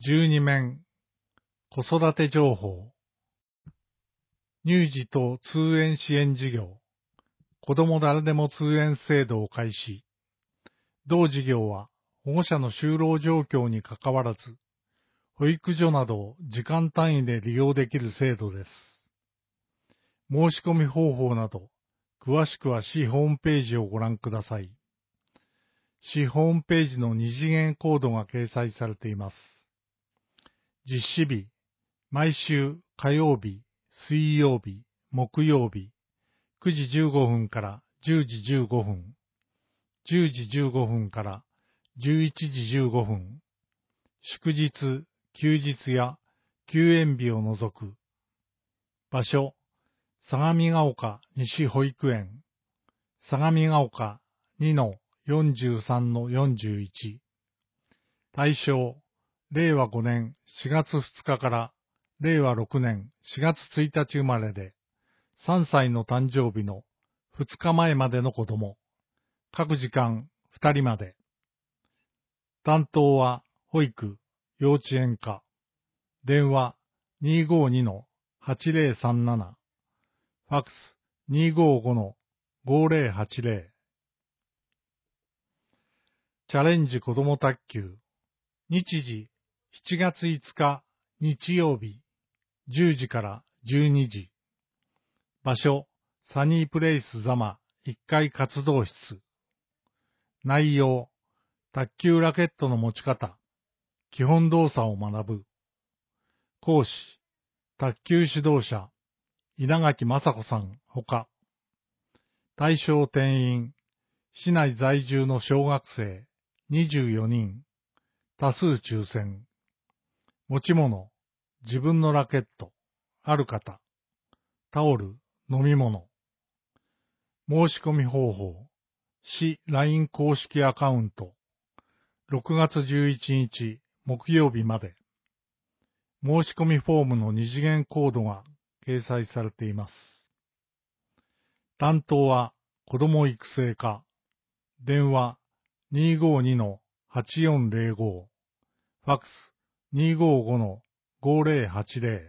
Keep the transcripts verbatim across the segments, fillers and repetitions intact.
じゅうに面子育て情報乳児等通園支援事業子ども誰でも通園制度を開始。同事業は保護者の就労状況にかかわらず保育所などを時間単位で利用できる制度です。申し込み方法など詳しくは市ホームページをご覧ください。市ホームページの二次元コードが掲載されています。実施日、毎週火曜日、水曜日、木曜日、くじじゅうごふんからじゅうじじゅうごふん、じゅうじじゅうごふんからじゅういちじじゅうごふん、祝日、休日や休園日を除く。場所、相模が丘西保育園、相模が丘 にのよんじゅうさんのよんじゅういち。対象、れいわごねんしがつふつかかられいわろくねんしがつついたち生まれで、さんさいの誕生日のふつかまえまでの子供。各時間ふたりまで。担当は保育、幼稚園課。電話 にーごーにのはちぜろさんなな。ファックス にーごーごのごぜろはちぜろ。チャレンジ子ども卓球。日時しちがついつか日曜日じゅうじからじゅうにじ。場所サニープレイス座間いっかい活動室。内容卓球ラケットの持ち方、基本動作を学ぶ。講師卓球指導者稲垣雅子さんほか。対象定員市内在住の小学生にじゅうよにん。多数抽選。持ち物、自分のラケット、ある方、タオル、飲み物。申し込み方法、市 ライン 公式アカウント、ろくがつじゅういちにち木曜日まで。申し込みフォームの二次元コードが掲載されています。担当は子ども育成課。電話 にーごーにのはちよんぜろご。ファックス にーごーごのごぜろはちぜろ。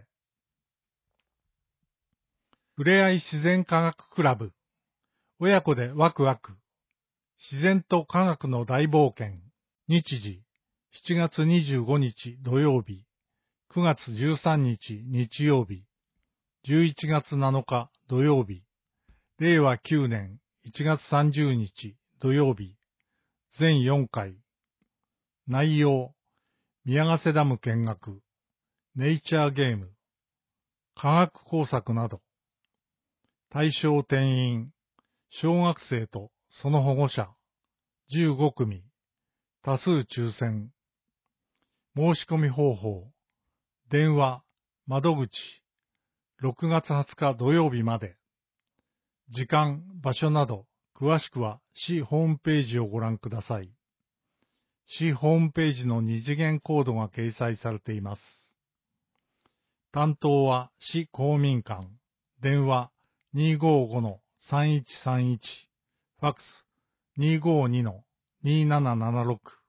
ふれあい自然科学クラブ。親子でワクワク。自然と科学の大冒険。日時しちがつにじゅうごにち土曜日、くがつじゅうさんにち日曜日、じゅういちがつなのか土曜日、れいわきゅうねんいちがつさんじゅうにち土曜日、全よんかい。内容、宮ヶ瀬ダム見学、ネイチャーゲーム、科学工作など。対象定員、小学生とその保護者、じゅうごくみ。多数抽選。申し込み方法、電話、窓口、ろくがつはつか土曜日まで。時間、場所など、詳しくは市ホームページをご覧ください。市ホームページの二次元コードが掲載されています。担当は市公民館。電話 にーごーごのさんいちさんいち。ファックス にーごーにのにーななななろく。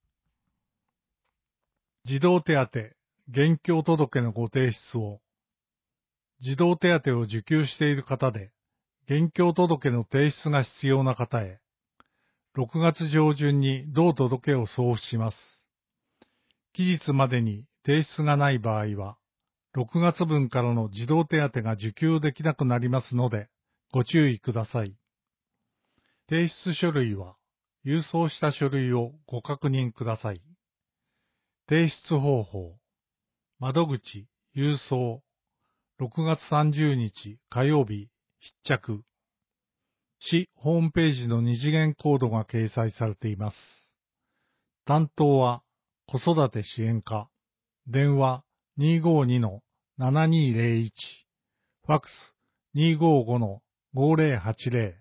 児童手当、現況届のご提出を。児童手当を受給している方で、現況届の提出が必要な方へ、ろくがつじょうじゅんに同届を送付します。期日までに提出がない場合は、ろくがつぶんからの児童手当が受給できなくなりますので、ご注意ください。提出書類は、郵送した書類をご確認ください。提出方法、窓口、郵送、ろくがつさんじゅうにち火曜日、必着。市ホームページの二次元コードが掲載されています。担当は子育て支援課。電話 にーごーにのななにーぜろいち。ファックス にーごーごのごぜろはちぜろ。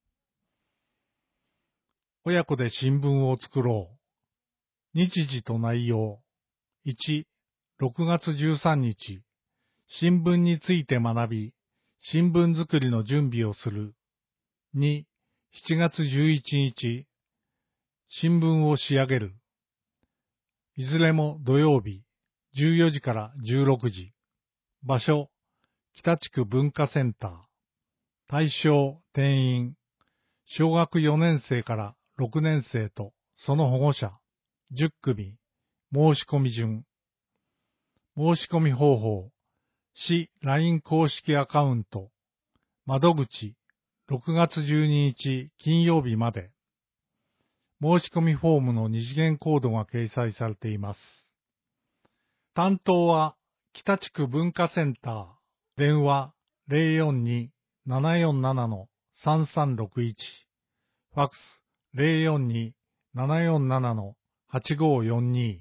親子で新聞を作ろう。日時と内容。いち、ろくがつじゅうさんにち。新聞について学び、新聞作りの準備をする。に、しちがつじゅういちにち。新聞を仕上げる。いずれも土曜日、 じゅうよじからじゅうろくじ。場所、北地区文化センター。対象、定員、小学よねん生からろくねん生とその保護者、じゅっくみ。申し込み順。申し込み方法、市 ライン 公式アカウント。窓口、ろくがつじゅうににち金曜日まで。申し込みフォームの二次元コードが掲載されています。担当は北地区文化センター。電話 ゼロよんに ななよんなな さんさんろくいち。ファックス ゼロよんに ななよんなな はちごよんに。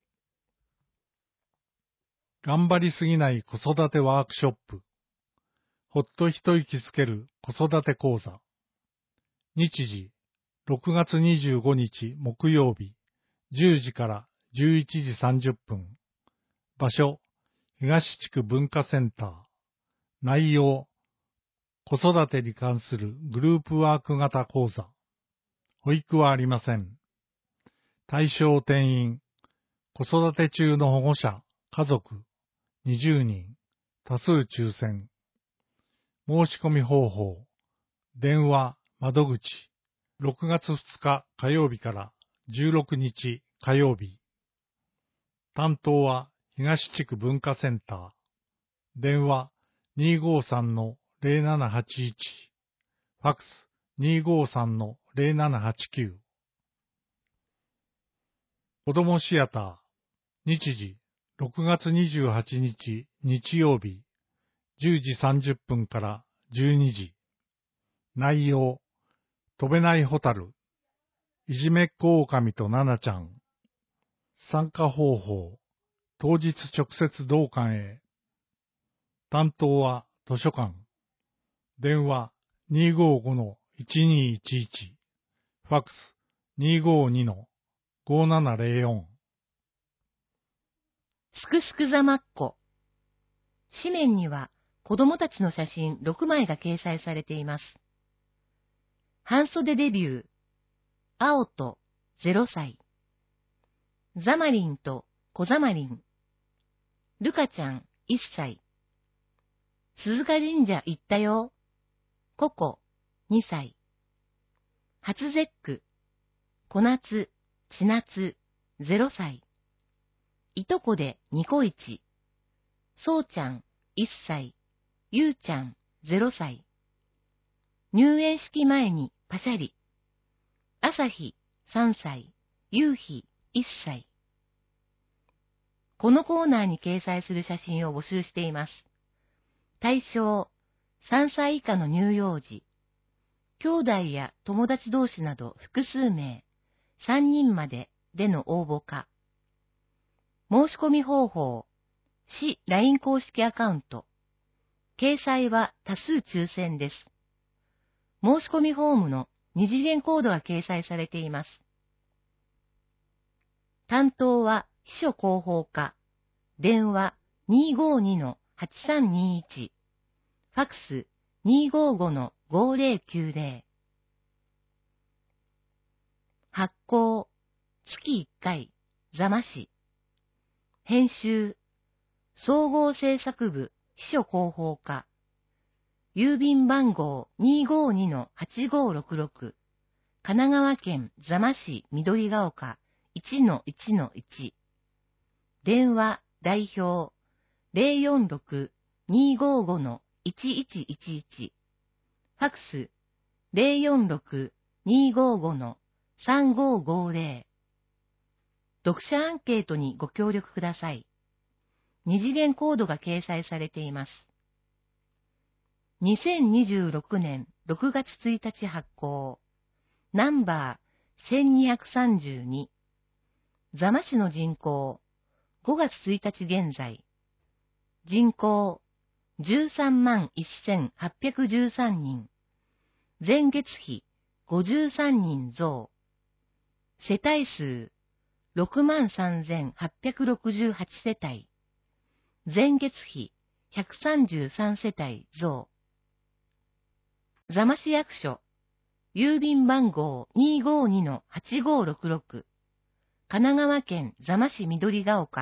頑張りすぎない子育てワークショップ。ほっと一息つける子育て講座。日時、ろくがつにじゅうごにち木曜日、じゅうじからじゅういちじさんじゅっぷん。場所、東地区文化センター。内容、子育てに関するグループワーク型講座。保育はありません。対象定員、子育て中の保護者、家族、にじゅうにん、多数抽選。申し込み方法、電話、窓口、ろくがつふつか火曜日からじゅうろくにち火曜日。担当は東地区文化センター。電話 にーごーさんのゼロななはちいち。ファックス にーごーさんのゼロななはちきゅう。子どもシアター。日時、ろくがつにじゅうはちにち日曜日、じゅうじさんじゅっぷんからじゅうにじ。内容、飛べないホタル、いじめっ子狼とナナちゃん。参加方法、当日直接同館へ。担当は図書館。電話 にーごーごのいちにーいちいち。ファックス にーごーにのごーななゼロよん。 すくすくざまっこ。紙面には子供たちの写真ろくまいが掲載されています。半袖デビュー。青とゼロさい。ザマリンとコザマリン。ルカちゃんいっさい。鈴鹿神社行ったよ。ココにさい。初節句。小夏、千夏ゼロさい。いとこでニコイチ。そうちゃんいっさい。ゆうちゃんゼロさい。入園式前にパシャリ。朝日さんさい。夕日いっさい。このコーナーに掲載する写真を募集しています。対象、さんさい以下の乳幼児。兄弟や友達同士など複数名、さんにんまででの応募か。申し込み方法、市 ライン 公式アカウント。掲載は多数抽選です。申し込みフォームの二次元コードが掲載されています。担当は秘書広報課。電話 にーごーにのはちさんにいち。ファックス にーごーごのごーぜろきゅうぜろ。発行、月いっかい、座間市。編集、総合制作部秘書広報課。郵便番号 にーごーにのはちごーろくろく。神奈川県座間市緑が丘 いちのいちのいち。電話代表 ゼロよんろく にーごーごのいちいちいちいち。ファックス ゼロよんろく にーごーごのさんごーごーぜろ。読者アンケートにご協力ください。二次元コードが掲載されています。にせんにじゅうろくねんろくがつついたち発行。ナンバーせんにひゃくさんじゅうに。座間市の人口、ごがつついたち現在。人口、じゅうさんまんせんはっぴゃくじゅうさんにん。前月比、ごじゅうさんにん増。世帯数、ろくまんさんぜんはっぴゃくろくじゅうはち世帯。前月比、ひゃくさんじゅうさん世帯増。座間市役所、郵便番号 にーごーにのはちごーろくろく。神奈川県座間市緑が丘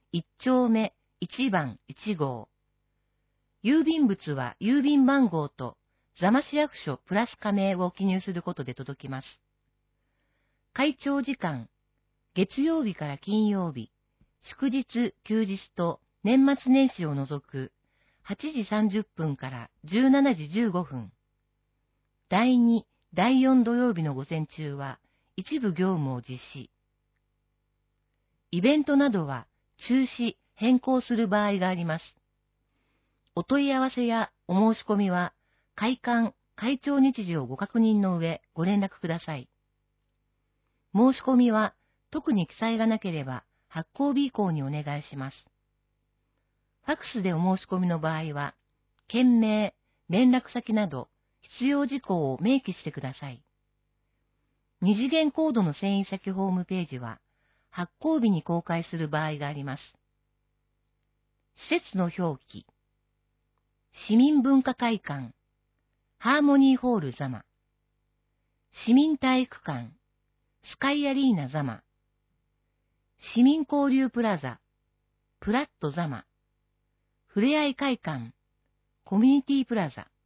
いち丁目いち番いち号。郵便物は郵便番号と座間市役所プラス加盟を記入することで届きます。開庁時間、月曜日から金曜日、祝日、休日と年末年始を除くはちじさんじゅっぷんからじゅうしちじじゅうごふん。だいに、だいよん土曜日の午前中は一部業務を実施。イベントなどは中止、変更する場合があります。お問い合わせやお申し込みは開館、開庁日時をご確認の上ご連絡ください。申し込みは特に記載がなければ発行日以降にお願いします。ファクスでお申し込みの場合は、件名、連絡先など必要事項を明記してください。二次元コードの遷移先ホームページは発行日に公開する場合があります。施設の表記、市民文化会館、ハーモニーホール座間、市民体育館、スカイアリーナ座間、市民交流プラザ、プラット座間、ふれあい会館、コミュニティプラザ。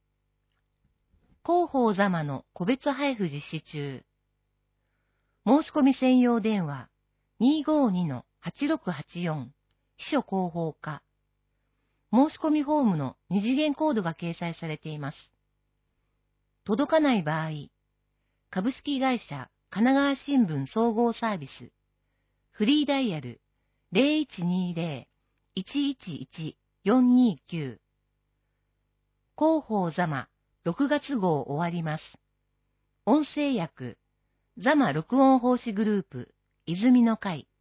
広報座間の個別配布実施中。申し込み専用電話 にーごーにのはちろくはちよん 秘書広報課。申し込みフォームの二次元コードが掲載されています。届かない場合、株式会社神奈川新聞総合サービス、フリーダイヤル ゼロいちにーゼロ いちいちいち よんにーきゅう。広報座間ろくがつ号終わります。音声訳、座間録音奉仕グループ、泉の会。